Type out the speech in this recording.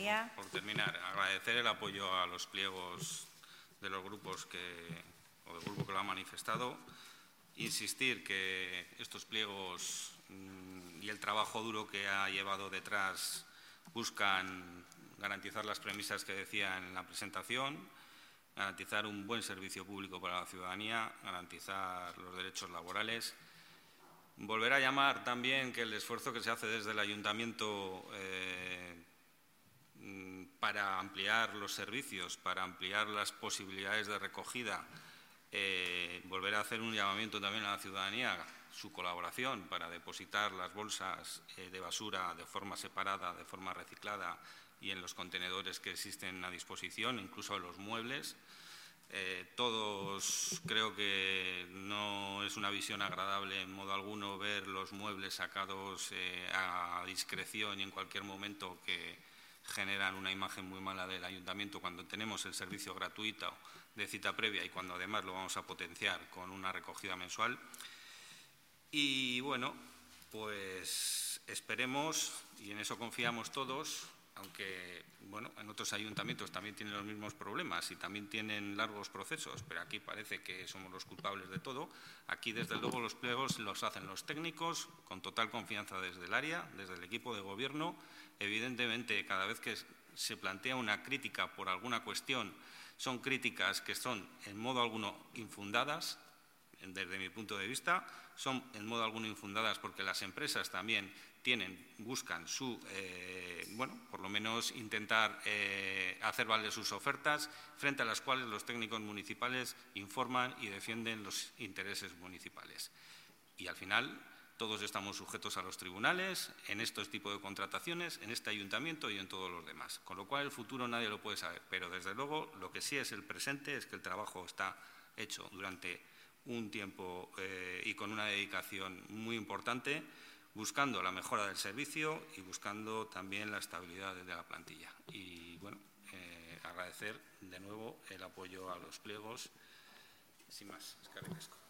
ciudadanía. Por terminar, agradecer el apoyo a los pliegos de los grupos o del grupo que lo ha manifestado. Insistir que estos pliegos y el trabajo duro que ha llevado detrás buscan garantizar las premisas que decía en la presentación, garantizar un buen servicio público para la ciudadanía, garantizar los derechos laborales. Volver a llamar también que el esfuerzo que se hace desde el Ayuntamiento para ampliar los servicios, para ampliar las posibilidades de recogida, volver a hacer un llamamiento también a la ciudadanía, su colaboración para depositar las bolsas de basura de forma separada, de forma reciclada y en los contenedores que existen a disposición, incluso los muebles. Todos creo que no es una visión agradable en modo alguno ver los muebles sacados a discreción y en cualquier momento que generan una imagen muy mala del ayuntamiento cuando tenemos el servicio gratuito de cita previa y cuando además lo vamos a potenciar con una recogida mensual. Y bueno, pues esperemos, y en eso confiamos todos, aunque bueno, en otros ayuntamientos también tienen los mismos problemas y también tienen largos procesos, pero aquí parece que somos los culpables de todo. Aquí, desde luego, los pliegos los hacen los técnicos con total confianza desde el área, desde el equipo de gobierno. Evidentemente, cada vez que se plantea una crítica por alguna cuestión, son críticas que son en modo alguno infundadas, desde mi punto de vista, son en modo alguno infundadas porque las empresas también buscan su, bueno, por lo menos intentar hacer valer sus ofertas, frente a las cuales los técnicos municipales informan y defienden los intereses municipales. Y al final todos estamos sujetos a los tribunales en estos tipos de contrataciones, en este ayuntamiento y en todos los demás. Con lo cual el futuro nadie lo puede saber, pero desde luego lo que sí es el presente es que el trabajo está hecho durante un tiempo y con una dedicación muy importante, buscando la mejora del servicio y buscando también la estabilidad de la plantilla. Y bueno, agradecer de nuevo el apoyo a los pliegos. Sin más, eskerrik asko.